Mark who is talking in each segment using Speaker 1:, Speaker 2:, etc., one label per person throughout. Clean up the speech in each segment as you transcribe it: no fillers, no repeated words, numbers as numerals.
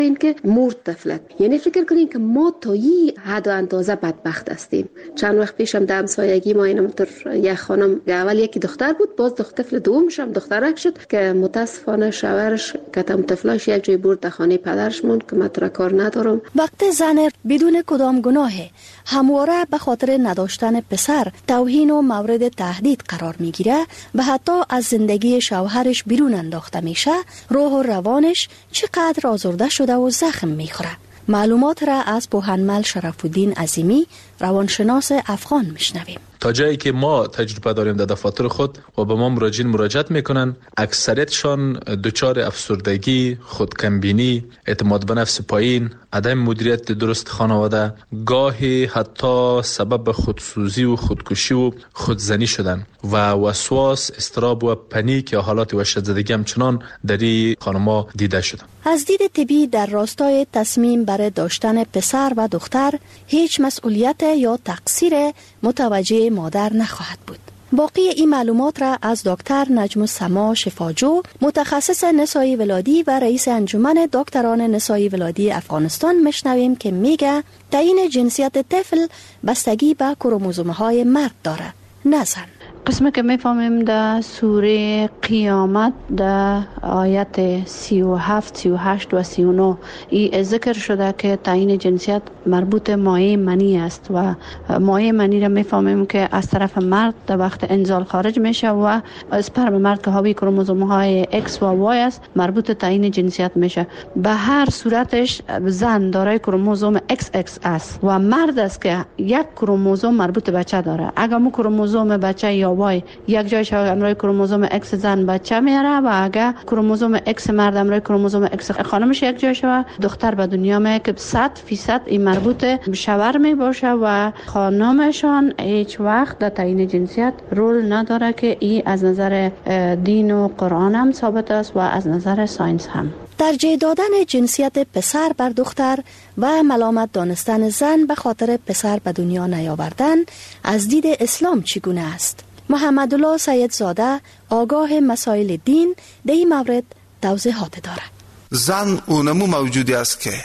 Speaker 1: اینکه مرد طفلت. یعنی فکر کنین که ما تا این حد و اندازه بدبخت هستیم. چند وقت پیشم در همسایگی ما اینم یک خانم اول یکی دختر بود، باز طفل دومش هم دخترک شد که متاسفانه شوهرش کتم طفلاش یک جای برد در خانه پدرش موند که من تو را کار ندارم.
Speaker 2: وقت زن بدون کدام گناه همواره به خاطر نداشتن پسر توهین و مورد تهدید قرار میگیره و حتی از زندگی شوهرش بیرون انداخته میشه، روح و روانش چقدر آزرده شده و زخم میخوره. معلومات را از بوهنمل شرف الدین عظیمی روانشناس افغان میشنویم.
Speaker 3: تا جایی که ما تجربه داریم در دفاتر خود و به ما مراجعت میکنن، اکثریتشان دچار افسردگی، خودکمبینی، اعتماد به نفس پایین، عدم مدیریت درست خانواده، گاهی حتی سبب خودسوزی و خودکشی و خودزنی شدن و وسواس، اضطراب و پنیک یا حالات وحشت‌زدگی همچنان در این خانم‌ها دیده شده.
Speaker 2: از دید طبی در راستای تصمیم برای داشتن پسر و دختر هیچ مسئولیت یا تقصیر متوجه مادر نخواهد بود. باقی این معلومات را از دکتر نجم السما شفاجو، متخصص نسایی ولادی و رئیس انجمن دکتران نسایی ولادی افغانستان میشنویم که میگه تعیین جنسیت طفل بستگی به کروموزوم‌های مرد داره، نه زن.
Speaker 4: قسمی که میفهمیم در سوره قیامت در آیت 37 38 و 39 این ذکر شده که تعیین جنسیت مربوط مایع منی است و مایع منی را میفهمیم که از طرف مرد در وقت انزال خارج میشه و اسپرم مرد که حاوی کروموزوم های X و Y است مربوط تعیین جنسیت میشه. به هر صورتش زن دارای کروموزوم XX است و مرد است که یک کروموزوم مربوط بچه داره. اگر مو کروموزوم بچه یا وای یک جایش همراه کروموزوم X زن بچه میاره و اگر کروموزوم X مرد همراه کروموزوم X خانمش یک جایش و دختر به دنیا میاد که 100% این مربوط به شوهر می باشه و خانمشان هیچ وقت در تعیین جنسیت رول نداره که این از نظر دین و قرآن هم ثابت است و از نظر ساینس هم.
Speaker 2: ترجیح دادن جنسیت پسر بر دختر و ملامت دانستن زن به خاطر پسر به دنیا نیاوردن از دید اسلام چگونه است؟ محمدالله سیدزاده آگاه مسائل دین در این مورد توضیحات دارد.
Speaker 5: زن اونمو موجودی است که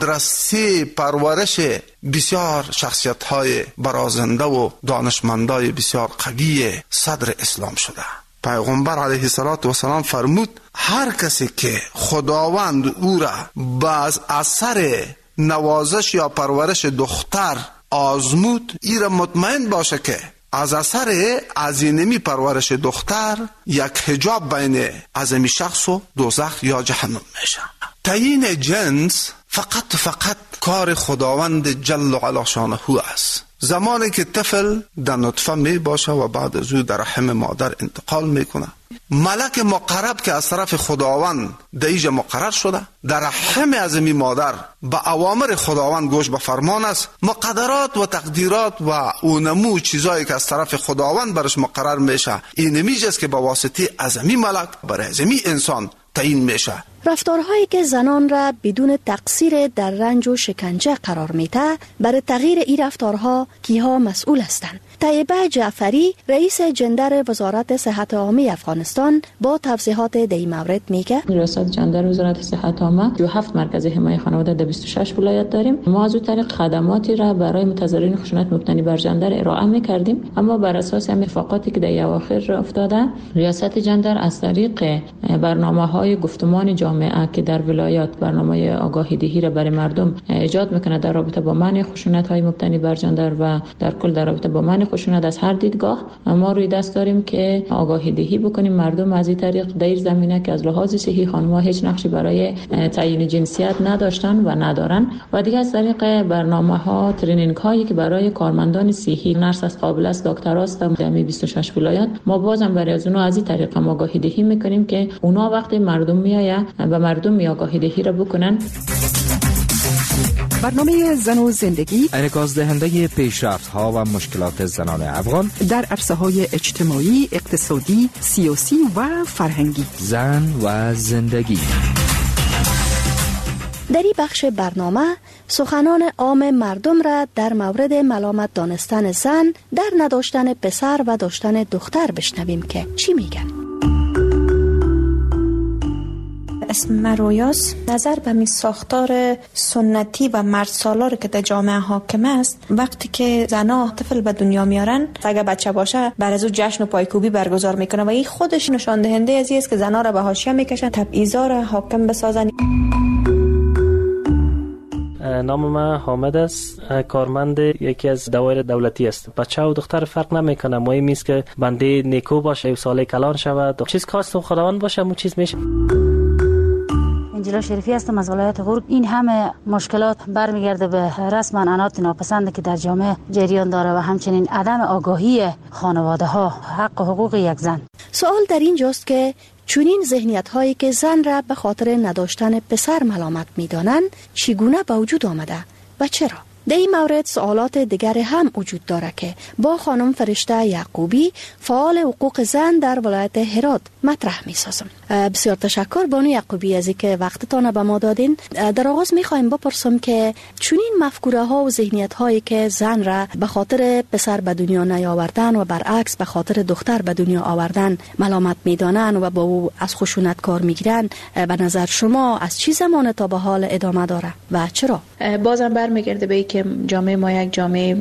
Speaker 5: مدرسه پرورش بسیار شخصیت‌های برازنده و دانشمندای بسیار قوی صدر اسلام شده. پیغمبر علیه السلام فرمود هر کسی که خداوند او را باز اثر نوازش یا پرورش دختر آزمود، این را مطمئن باشه که از اثر عظیمی پرورش دختر یک حجاب بین عظیمی شخص و دوزخ یا جهنم میشه. تعیین جنس فقط کار خداوند جل و علا شانه است. زمانی که طفل در نطفه می باشه و بعد از او در رحم مادر انتقال میکنه، ملک مقرب که از طرف خداوند در اینجا مقرر شده در رحم عظیمی مادر به اوامر خداوند گوش به فرمان است. مقدرات و تقدیرات و اونمو چیزایی که از طرف خداوند برش مقرر میشه این میجاست که به واسطه عظیمی ملک برای عظیمی انسان تعیین میشه.
Speaker 2: رفتارهایی که زنان را بدون تقصیر در رنج و شکنجه قرار میده، برای تغییر این رفتارها کیها مسئول هستند؟ طیبه جعفری رئیس جندر وزارت صحت عامه افغانستان با توضیحات در این مورد میگه
Speaker 6: ریاست جندر وزارت صحت عامه 27 مرکز حمایت خانواده در 26 ولایت داریم. ما از اون طریق خدماتی را برای متضررین خشونت مبتنی بر جندر ارائه میکردیم، اما بر اساس اتفاقاتی که در اواخر افتاده ریاست جندر از طریق برنامه‌های گفتمان جامعه که در ولایات برنامه آگاهی دهی را برای مردم ایجاد میکنه در رابطه با منع خشونت‌های مبتنی بر جندر و در کل در رابطه با منع خشونت از هر دیدگاه، ما روی دست داریم که آگاهی دهی بکنیم مردم از این طریق در زمینه که از لحاظ صحی خانم‌ها هیچ نقشی برای تعیین جنسیت نداشتن و ندارن و دیگه از طریق برنامه‌ها ترینینگ هایی که برای کارمندان صحی نرس از قابل است دکتراست در 26 ولایت ما بازم برای از اونها از این طریق آگاهی دهی میکنیم که اونا وقتی مردم میآیه و مردم آگاهی دهی را بکنن.
Speaker 7: برنامه زن و زندگی
Speaker 8: انعکاس دهنده پیشرفت‌ها و مشکلات زنان افغان
Speaker 7: در عرصه‌های اجتماعی، اقتصادی، سیاسی و فرهنگی.
Speaker 8: زن و زندگی.
Speaker 2: در این بخش برنامه سخنان عام مردم را در مورد ملامت دانستن زن در نداشتن پسر و داشتن دختر بشنویم که چی میگن.
Speaker 9: اسم من رویاست. نظر به می ساختار سنتی و مرد سالار که در جامعه حاکم است، وقتی که زنا طفل به دنیا میارن، اگه بچه باشه بر از او جشن و پایکوبی برگزار میکنه و این خودش نشان دهنده از است که زنا را به حاشیه میکشن، تبعیضا را حاکم بسازن.
Speaker 10: نام من حامد است، کارمند یکی از دوائر دولتی است. بچه و دختر فرق نمیکنه، مهم است که بنده نیکو باشه و صالح کلان شود. چیز خواست خداوند باشه اون چیز میشه.
Speaker 11: انجلا شریفی هستم از ولایت غور. این همه مشکلات برمیگرده به رسم و عنعنات ناپسند که در جامعه جریان داره و همچنین عدم آگاهی خانواده ها حق و حقوق یک زن.
Speaker 2: سوال در اینجاست که چونین ذهنیت هایی که زن را به خاطر نداشتن پسر ملامت می دانند چگونه به وجود آمده و چرا؟ در این مورد سوالات دیگر هم وجود داره که با خانم فرشته یعقوبی فعال حقوق زن در ولایت هرات مطرح می سازم. بسیار تشکر بانو یعقوبی از اینکه وقتتان به ما دادین. در آغاز می خوایم بپرسم که چونین مفکوره ها و ذهنیت هایی که زن را به خاطر پسر به دنیا نیاوردن و برعکس به خاطر دختر به دنیا آوردن ملامت می دانن و با او از خشونت کار می گیرن، به نظر شما از چه زمان تا به حال ادامه داره و چرا؟
Speaker 4: بازم برمیگرده به اینکه جامعه ما یک جامعه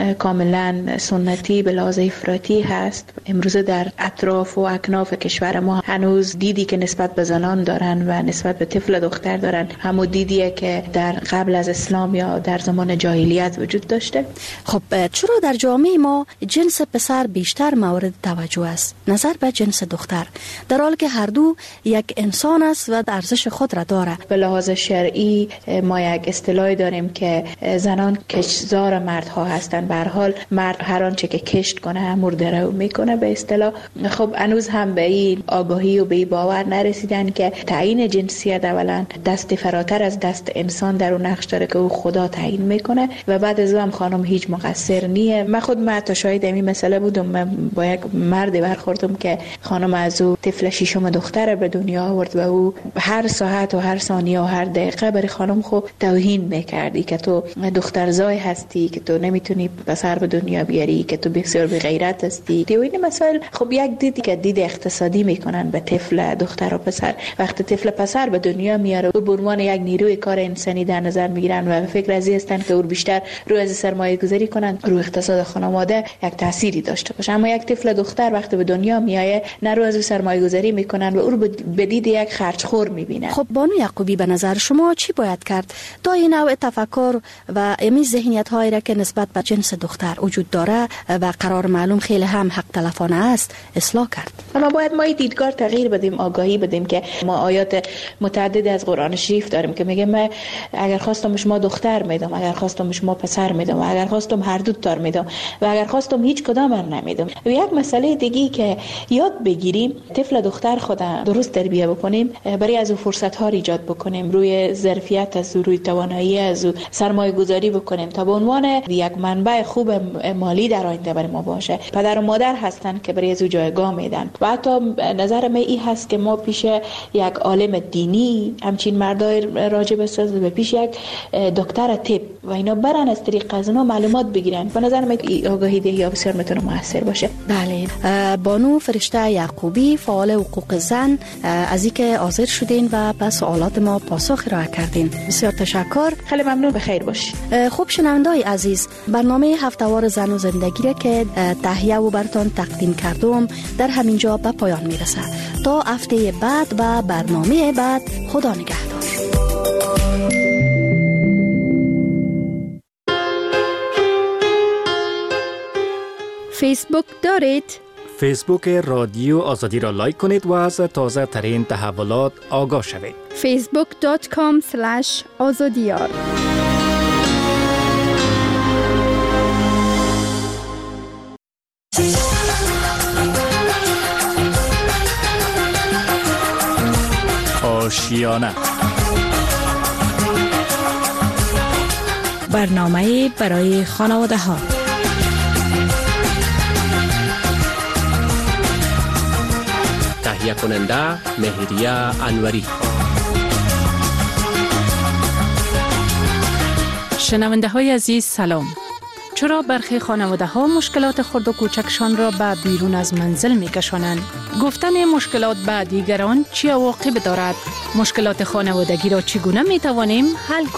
Speaker 4: کاملا سنتی به لحاظ افراطی هست. امروز در اطراف و اکناف کشور ما هنوز دیدی که نسبت به زنان دارن و نسبت به طفل دختر دارن همون دیدیه که در قبل از اسلام یا در زمان جاهلیت وجود داشته.
Speaker 2: خب چرا در جامعه ما جنس پسر بیشتر مورد توجه است نظر به جنس دختر، در حالی که هر دو یک انسان است و ارزش خود را داره؟
Speaker 4: به لحاظ شرعی ما یک اصطلاحی داریم که زنان کشزار مردها هستند. به هر حال مرد هر آنچه که کشت کنه مرده رو میکنه به اصطلاح. خب هنوز هم به این آگاهی و به این باور نرسیدن که تعیین جنسیت اولا دست فراتر از دست انسان در اون نقش داره که او خدا تعیین میکنه و بعد از هم خانم هیچ مقصر نیه. من خود تا شاهد این مسئله بودم. من با یک مرد برخوردم که خانم از او طفل ششم دختر به دنیا آورد و او هر ساعت و هر ثانیه و هر دقیقه برای خانم خود توهین میکردی که تو دخترزای هستی، که تو نمیتونی پسر به دنیا بیاری، که تو بسیار بی غیرت هستی. این مسائل خب یک دیدی که دید اقتصادی میکنن به طفل دختر و پسر. وقتی طفل پسر به دنیا میاره او به عنوان یک نیروی کار انسانی در نظر میگیرن و فکر از این هستن که او بیشتر روی از سرمایه گذاری کنن رو اقتصاد خانواده یک تأثیری داشته باشه. اما یک طفل دختر وقتی به دنیا میایه نه رو از سرمایه گذاری میکنن و او رو به دید یک خرجخور میبینن.
Speaker 2: خب بانو یعقوبی به نظر شما چی باید کرد تا این نوع تفکر و امی ذهنیت هایی را که نسبت به جنس دختر وجود داره و قرار معلوم خیلی هم حق تلفانه است اصلاح کرد؟
Speaker 4: اما باید ما دیدگار تغییر بدیم، آگاهی بدیم که ما آیات متعدد از قرآن شریف داریم که میگه من اگر خواستم شما دختر میدم، اگر خواستم شما پسر میدم، اگر خواستم هر دو تار میدم و اگر خواستم هیچ کدام نمیدم. و یک مسئله دیگه که یاد بگیریم طفل دختر خود درست تربیت بکنیم، برای از او فرصت ها ایجاد بکنیم، روی ظرفیت از روی توانایی از سرمایه گذاری بکنیم تا به عنوان یک منبع خوب مالی در آینده برای ما باشه. پدر و مادر هستن که برای از او جایگاه میدن و حتی نظر من این هست که ما پیش یک عالم دینی همچین مردای راجع بسازه و پیش یک دکتر طب و اینا برن از طریق از اونا معلومات بگیرن. به نظر من آگاهی دهی بسیار میتونه موثر باشه.
Speaker 2: بله. بانو فرشته یعقوبی فعال حقوق زن، از اینکه حاضر شدین و به سوالات ما پاسخ ارائه کردین بسیار تشکر.
Speaker 4: خیلی ممنون. بخیر باش.
Speaker 2: خوب شنوندای عزیز، برنامه هفتهوار زن و زندگی را که تهیه و براتون تقدیم کردم در همینجا به پایان میرسه. تا هفته بعد و برنامه بعد، خدا نگهدار.
Speaker 12: فیسبوک دارید؟
Speaker 10: فیسبوک رادیو آزادی را لایک کنید و از تازه ترین تحولات آگاه شوید.
Speaker 12: facebook.com/azadiyar.
Speaker 10: آشیانه،
Speaker 13: برنامه برای خانواده ها.
Speaker 14: تهیه کننده مهریه انوری.
Speaker 13: شنونده های عزیز سلام. چرا برخی خانواده ها مشکلات خرد و کوچکشان را به بیرون از منزل می کشانند؟ گفتن مشکلات به دیگران چه عواقب دارد؟ مشکلات خانوادگی را چگونه می توانیم حل